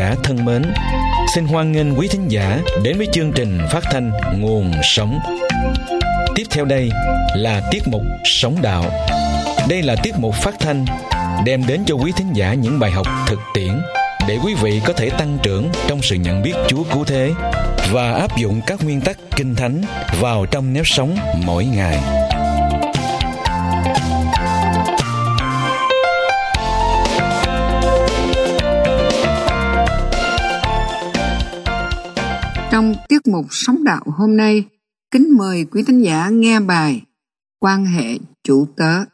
giả thân mến, xin hoan nghênh quý thính giả đến với chương trình phát thanh Nguồn Sống. Tiếp theo đây là tiết mục Sống Đạo. Đây là tiết mục phát thanh đem đến cho quý thính giả những bài học thực tiễn để quý vị có thể tăng trưởng trong sự nhận biết Chúa cứu thế và áp dụng các nguyên tắc Kinh Thánh vào trong nếp sống mỗi ngày. Trong tiết mục Sống Đạo hôm nay, kính mời quý thính giả nghe bài Quan hệ chủ tớ.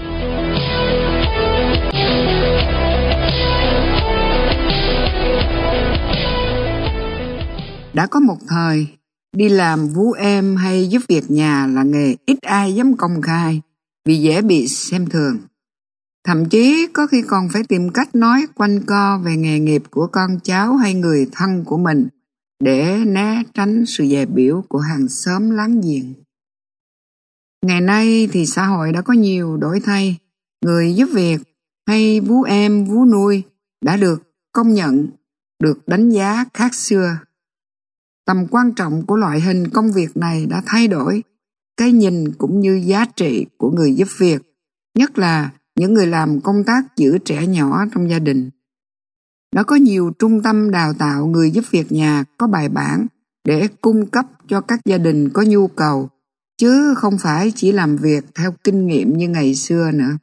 Đã có một thời, đi làm vú em hay giúp việc nhà là nghề ít ai dám công khai vì dễ bị xem thường. Thậm chí có khi còn phải tìm cách nói quanh co về nghề nghiệp của con cháu hay người thân của mình để né tránh sự dè bỉu của hàng xóm láng giềng. Ngày nay thì xã hội đã có nhiều đổi thay, người giúp việc hay vú em, vú nuôi đã được công nhận, được đánh giá khác xưa. Tầm quan trọng của loại hình công việc này đã thay đổi, cái nhìn cũng như giá trị của người giúp việc, nhất là những người làm công tác giữ trẻ nhỏ trong gia đình. Đã có nhiều trung tâm đào tạo người giúp việc nhà có bài bản để cung cấp cho các gia đình có nhu cầu, chứ không phải chỉ làm việc theo kinh nghiệm như ngày xưa nữa.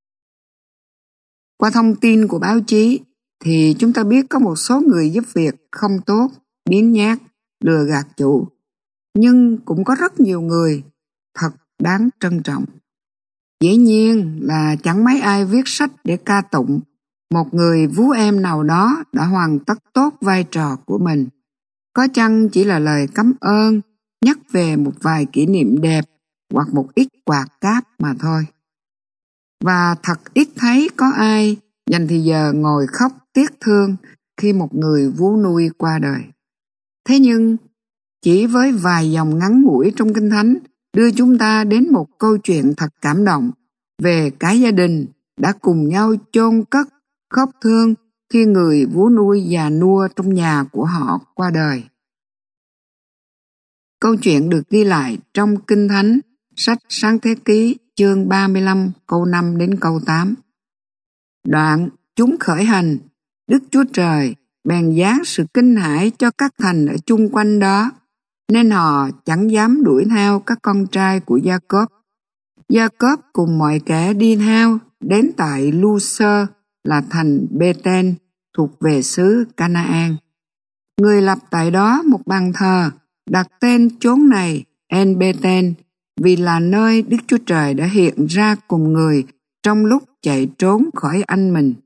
Qua thông tin của báo chí thì chúng ta biết có một số người giúp việc không tốt, biếng nhác, lừa gạt chủ, nhưng cũng có rất nhiều người thật đáng trân trọng. Dĩ nhiên là chẳng mấy ai viết sách để ca tụng một người vú em nào đó đã hoàn tất tốt vai trò của mình. Có chăng chỉ là lời cảm ơn, nhắc về một vài kỷ niệm đẹp hoặc một ít quà cáp mà thôi. Và thật ít thấy có ai dành thì giờ ngồi khóc tiếc thương khi một người vú nuôi qua đời. Thế nhưng, chỉ với vài dòng ngắn ngủi trong Kinh Thánh đưa chúng ta đến một câu chuyện thật cảm động về cả gia đình đã cùng nhau chôn cất, khóc thương khi người vú nuôi già nua trong nhà của họ qua đời. Câu chuyện được ghi lại trong Kinh Thánh, sách Sáng Thế Ký, chương 35, câu 5 đến câu 8. Đoạn, chúng khởi hành, Đức Chúa Trời bèn giáng sự kinh hãi cho các thành ở chung quanh đó, nên họ chẳng dám đuổi theo các con trai của Gia-cốp. Gia-cốp cùng mọi kẻ đi theo đến tại Lu-sơ là thành Bê-tên thuộc về xứ Ca-na-an. Người lập tại đó một bàn thờ, đặt tên chốn này En-bê-tên vì là nơi Đức Chúa Trời đã hiện ra cùng người trong lúc chạy trốn khỏi anh mình.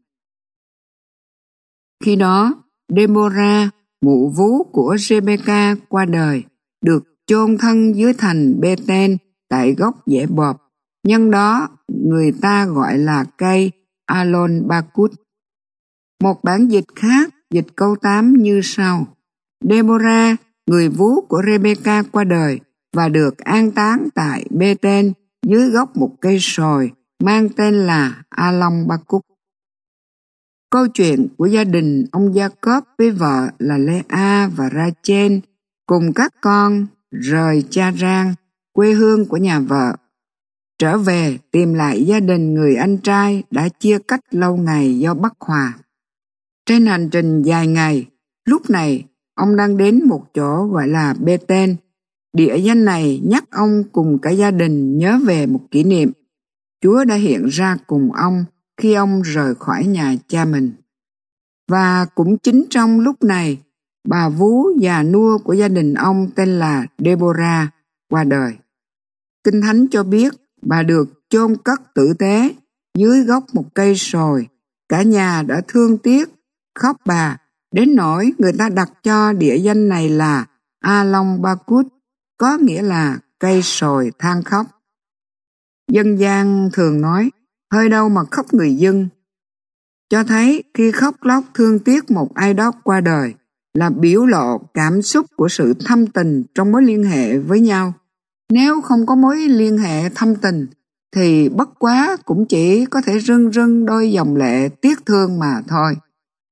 Khi đó, Đê-bô-ra, mụ vú của Rê-bê-ca qua đời, được chôn thân dưới thành Bê-tên tại gốc dẻ bọp. Nhân đó, người ta gọi là cây Alon-ba-cút. Một bản dịch khác dịch câu 8 như sau. Đê-bô-ra, người vú của Rê-bê-ca qua đời và được an táng tại Bê-tên dưới gốc một cây sồi mang tên là Alon-ba-cút. Câu chuyện của gia đình ông Gia-cốp với vợ là Lê-a và Ra-chên cùng các con rời Cha-rang, quê hương của nhà vợ, trở về tìm lại gia đình người anh trai đã chia cách lâu ngày do bất hòa. Trên hành trình dài ngày, lúc này ông đang đến một chỗ gọi là Bê-tên. Địa danh này nhắc ông cùng cả gia đình nhớ về một kỷ niệm. Chúa đã hiện ra cùng ông khi ông rời khỏi nhà cha mình. Và cũng chính trong lúc này, bà vú già nua của gia đình ông tên là Đê-bô-ra qua đời. Kinh Thánh cho biết bà được chôn cất tử tế dưới gốc một cây sồi. Cả nhà đã thương tiếc, khóc bà, đến nỗi người ta đặt cho địa danh này là Alon-ba-cút, có nghĩa là cây sồi than khóc. Dân gian thường nói, hơi đâu mà khóc người dân, cho thấy khi khóc lóc thương tiếc một ai đó qua đời là biểu lộ cảm xúc của sự thâm tình trong mối liên hệ với nhau. Nếu không có mối liên hệ thâm tình thì bất quá cũng chỉ có thể rưng rưng đôi dòng lệ tiếc thương mà thôi.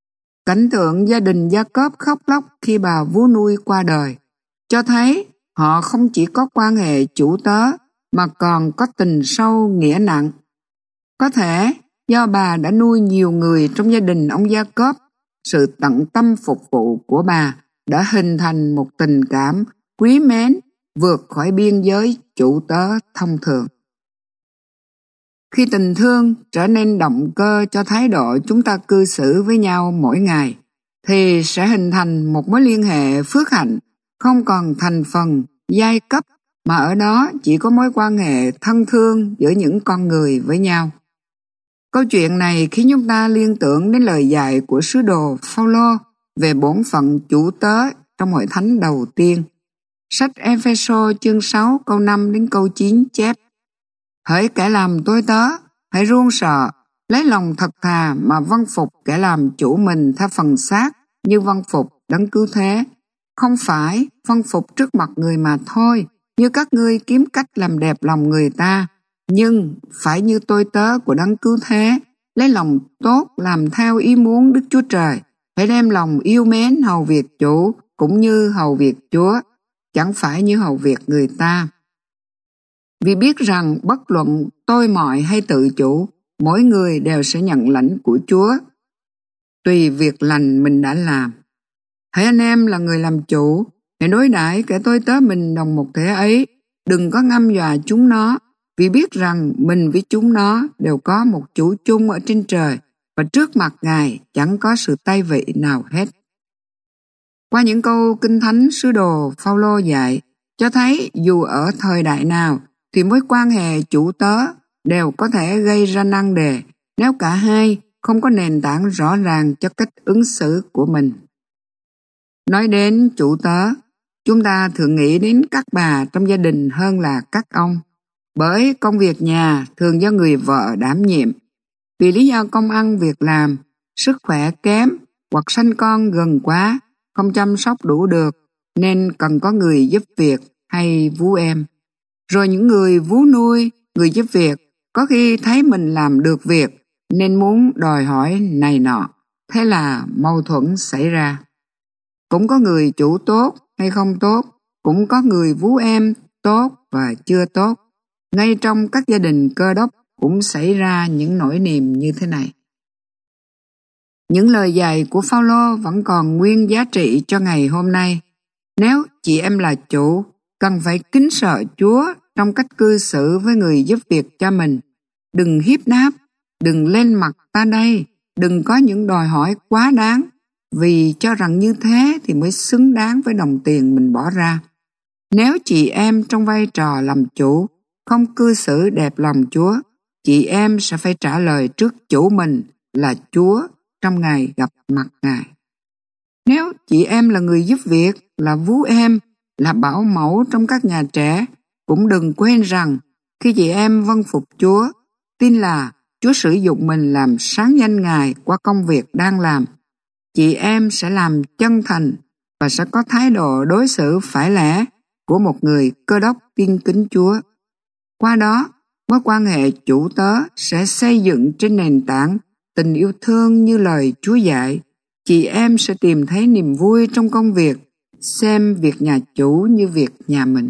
Cảnh tượng gia đình Gia-cốp khóc lóc khi bà vú nuôi qua đời, cho thấy họ không chỉ có quan hệ chủ tớ mà còn có tình sâu nghĩa nặng. Có thể do bà đã nuôi nhiều người trong gia đình ông Gia-cốp, sự tận tâm phục vụ của bà đã hình thành một tình cảm quý mến vượt khỏi biên giới chủ tớ thông thường. Khi tình thương trở nên động cơ cho thái độ chúng ta cư xử với nhau mỗi ngày, thì sẽ hình thành một mối liên hệ phước hạnh, không còn thành phần, giai cấp, mà ở đó chỉ có mối quan hệ thân thương giữa những con người với nhau. Câu chuyện này khiến chúng ta liên tưởng đến lời dạy của sứ đồ Phao-lô về bổn phận chủ tớ trong hội thánh đầu tiên. Sách Ê-phê-sô chương 6 câu 5 đến câu 9 chép: Hỡi kẻ làm tôi tớ, hãy run sợ, lấy lòng thật thà mà vâng phục kẻ làm chủ mình theo phần xác như vâng phục Đấng Cứu Thế. Không phải vâng phục trước mặt người mà thôi, như các ngươi kiếm cách làm đẹp lòng người ta, nhưng phải như tôi tớ của Đấng Cứu Thế, lấy lòng tốt làm theo ý muốn Đức Chúa Trời. Hãy đem lòng yêu mến hầu việc chủ cũng như hầu việc Chúa, chẳng phải như hầu việc người ta. Vì biết rằng bất luận tôi mọi hay tự chủ, mỗi người đều sẽ nhận lãnh của Chúa tùy việc lành mình đã làm. Hãy anh em là người làm chủ, hãy đối đãi kẻ tôi tớ mình đồng một thể ấy, đừng có ngâm dọa chúng nó, vì biết rằng mình với chúng nó đều có một chủ chung ở trên trời, và trước mặt Ngài chẳng có sự tay vị nào hết. Qua những câu kinh thánh, sứ đồ Phao-lô dạy cho thấy dù ở thời đại nào thì mối quan hệ chủ tớ đều có thể gây ra nan đề nếu cả hai không có nền tảng rõ ràng cho cách ứng xử của mình. Nói đến chủ tớ, chúng ta thường nghĩ đến các bà trong gia đình hơn là các ông, bởi công việc nhà thường do người vợ đảm nhiệm. Vì lý do công ăn việc làm, sức khỏe kém hoặc sanh con gần quá, không chăm sóc đủ được, nên cần có người giúp việc hay vú em. Rồi những người vú nuôi, người giúp việc, có khi thấy mình làm được việc nên muốn đòi hỏi này nọ, thế là mâu thuẫn xảy ra. Cũng có người chủ tốt hay không tốt, cũng có người vú em tốt và chưa tốt. Ngay trong các gia đình Cơ Đốc cũng xảy ra những nỗi niềm như thế này. Những lời dạy của Phao-lô vẫn còn nguyên giá trị cho ngày hôm nay. Nếu chị em là chủ, cần phải kính sợ Chúa trong cách cư xử với người giúp việc cho mình. Đừng hiếp đáp, đừng lên mặt ta đây, đừng có những đòi hỏi quá đáng, vì cho rằng như thế thì mới xứng đáng với đồng tiền mình bỏ ra. Nếu chị em trong vai trò làm chủ không cư xử đẹp lòng Chúa, chị em sẽ phải trả lời trước chủ mình là Chúa trong ngày gặp mặt Ngài. Nếu chị em là người giúp việc, là vú em, là bảo mẫu trong các nhà trẻ, cũng đừng quên rằng khi chị em vâng phục Chúa, tin là Chúa sử dụng mình làm sáng danh Ngài qua công việc đang làm, chị em sẽ làm chân thành và sẽ có thái độ đối xử phải lẽ của một người Cơ Đốc tin kính Chúa. Qua đó, mối quan hệ chủ tớ sẽ xây dựng trên nền tảng tình yêu thương như lời Chúa dạy. Chị em sẽ tìm thấy niềm vui trong công việc, xem việc nhà chủ như việc nhà mình.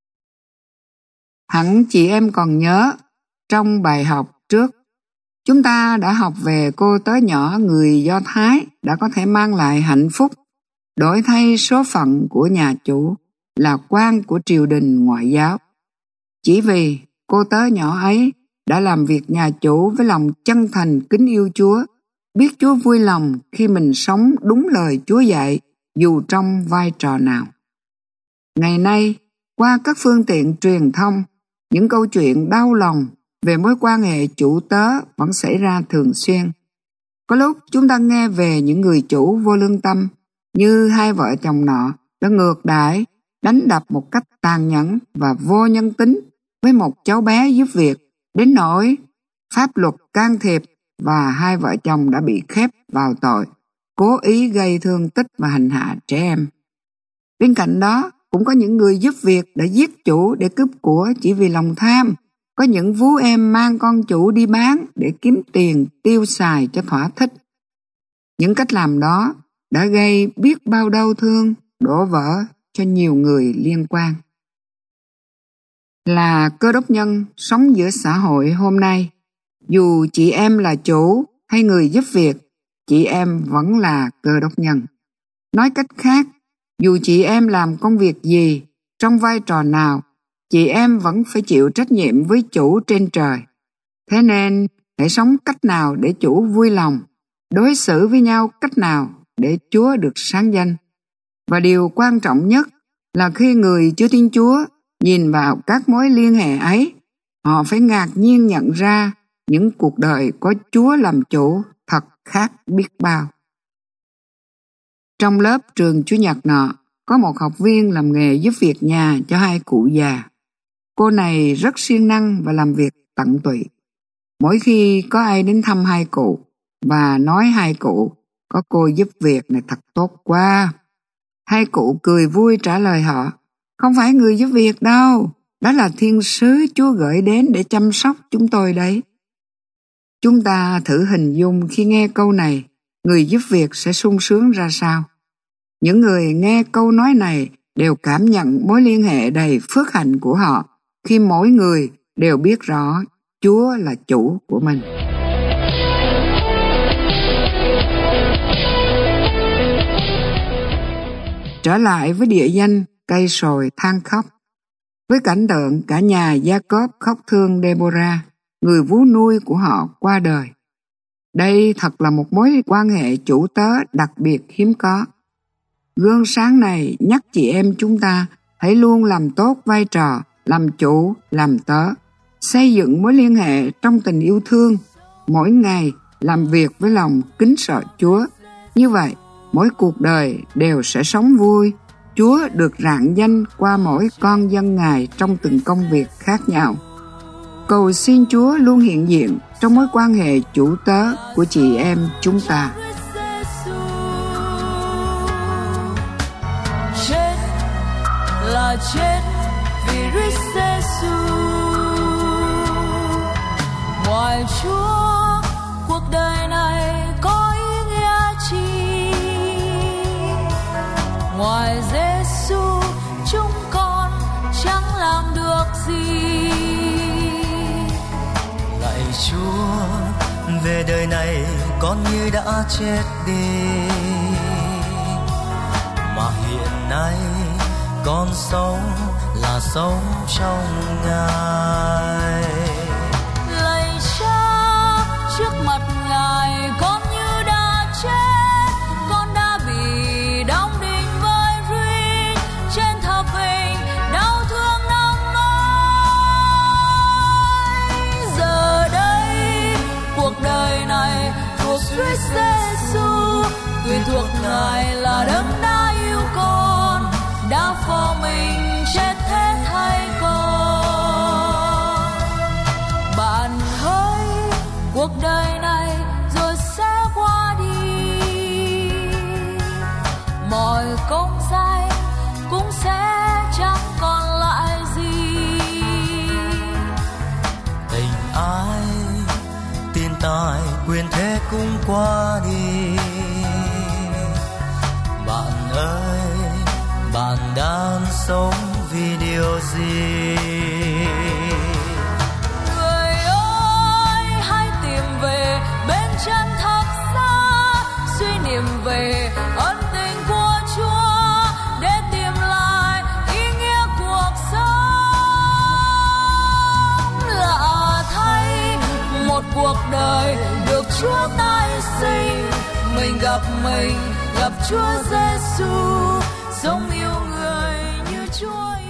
Hẳn chị em còn nhớ, trong bài học trước, chúng ta đã học về cô tớ nhỏ người Do Thái đã có thể mang lại hạnh phúc, đổi thay số phận của nhà chủ là quan của triều đình ngoại giáo. Chỉ vì cô tớ nhỏ ấy đã làm việc nhà chủ với lòng chân thành kính yêu Chúa, biết Chúa vui lòng khi mình sống đúng lời Chúa dạy dù trong vai trò nào. Ngày nay, qua các phương tiện truyền thông, những câu chuyện đau lòng về mối quan hệ chủ tớ vẫn xảy ra thường xuyên. Có lúc chúng ta nghe về những người chủ vô lương tâm, như hai vợ chồng nọ đã ngược đãi, đánh đập một cách tàn nhẫn và vô nhân tính với một cháu bé giúp việc, đến nỗi pháp luật can thiệp và hai vợ chồng đã bị khép vào tội cố ý gây thương tích và hành hạ trẻ em. Bên cạnh đó, cũng có những người giúp việc đã giết chủ để cướp của chỉ vì lòng tham. Có những vú em mang con chủ đi bán để kiếm tiền tiêu xài cho thỏa thích. Những cách làm đó đã gây biết bao đau thương, đổ vỡ cho nhiều người liên quan. Là Cơ đốc nhân sống giữa xã hội hôm nay, dù chị em là chủ hay người giúp việc, chị em vẫn là Cơ đốc nhân. Nói cách khác, dù chị em làm công việc gì, trong vai trò nào, chị em vẫn phải chịu trách nhiệm với chủ trên trời. Thế nên, hãy sống cách nào để chủ vui lòng, đối xử với nhau cách nào để Chúa được sáng danh. Và điều quan trọng nhất là khi người chưa tin Chúa nhìn vào các mối liên hệ ấy, họ phải ngạc nhiên nhận ra những cuộc đời có Chúa làm chủ thật khác biết bao. Trong lớp trường Chủ nhật nọ, có một học viên làm nghề giúp việc nhà cho hai cụ già. Cô này rất siêng năng và làm việc tận tụy. Mỗi khi có ai đến thăm hai cụ và nói hai cụ, có cô giúp việc này thật tốt quá, hai cụ cười vui trả lời họ, không phải người giúp việc đâu, đó là thiên sứ Chúa gửi đến để chăm sóc chúng tôi đấy. Chúng ta thử hình dung khi nghe câu này, người giúp việc sẽ sung sướng ra sao. Những người nghe câu nói này đều cảm nhận mối liên hệ đầy phước hạnh của họ khi mỗi người đều biết rõ Chúa là chủ của mình. Trở lại với địa danh cây sồi than khóc, với cảnh tượng cả nhà Gia-cốp khóc thương Đê-bô-ra, người vú nuôi của họ qua đời. Đây thật là một mối quan hệ chủ tớ đặc biệt hiếm có. Gương sáng này nhắc chị em chúng ta hãy luôn làm tốt vai trò làm chủ, làm tớ, xây dựng mối liên hệ trong tình yêu thương, mỗi ngày làm việc với lòng kính sợ Chúa. Như vậy, mỗi cuộc đời đều sẽ sống vui, Chúa được rạng danh qua mỗi con dân Ngài trong từng công việc khác nhau. Cầu xin Chúa luôn hiện diện trong mối quan hệ chủ tớ của chị em chúng ta. Chết là chết vì Christ Giêsu. Ngoài Chúa, cuộc đời này có ý nghĩa chi? Ngoài Giêsu, chúng con chẳng làm được gì. Lạy Chúa, về đời này con như đã chết đi, mà hiện nay con sống là sống trong Ngài. Lạy Cha, trước mặt Ngài con như đã chết, con đã bị đóng đinh với Christ trên thập hình đau thương năm ấy. Giờ đây cuộc đời này thuộc Christ Giêsu, tùy thuộc Ngài là đấng đã yêu con, đã phó mình chết thế thay con. Bạn hỡi, cuộc đời này rồi sẽ qua đi, mọi công danh cũng sẽ chẳng còn lại gì. Tình ai, tiền tài, quyền thế cũng qua đi. Bạn ơi, bạn đang sống vì điều gì? Người ơi, hãy tìm về bên chân thật xa, suy niệm về ân tình của Chúa để tìm lại ý nghĩa cuộc sống. Lạ thay, một cuộc đời được Chúa tái sinh, mình gặp Chúa Giêsu, sống yêu người như Chúa yêu.